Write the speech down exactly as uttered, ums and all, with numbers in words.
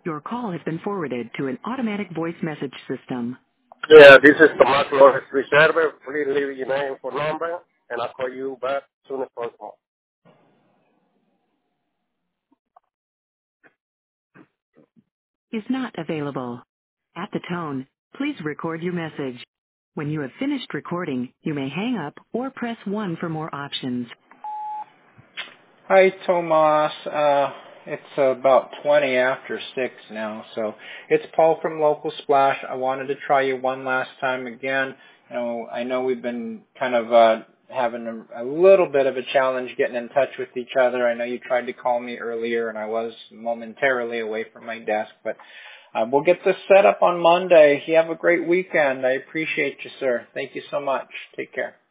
Your call has been forwarded to an automatic voice message system. Yeah, this is Tomas Flores Reserve. Please leave your name for number, and I'll call you back as soon as possible. Is not available. At the tone, please record your message. When you have finished recording, you may hang up or press one for more options. Hi, Tomas. Uh, it's about twenty after six now, so it's Paul from Local Splash. I wanted to try you one last time again. You know, I know we've been kind of uh, having a, a little bit of a challenge getting in touch with each other. I know you tried to call me earlier, and I was momentarily away from my desk, but uh, we'll get this set up on Monday. You have a great weekend. I appreciate you, sir. Thank you so much. Take care.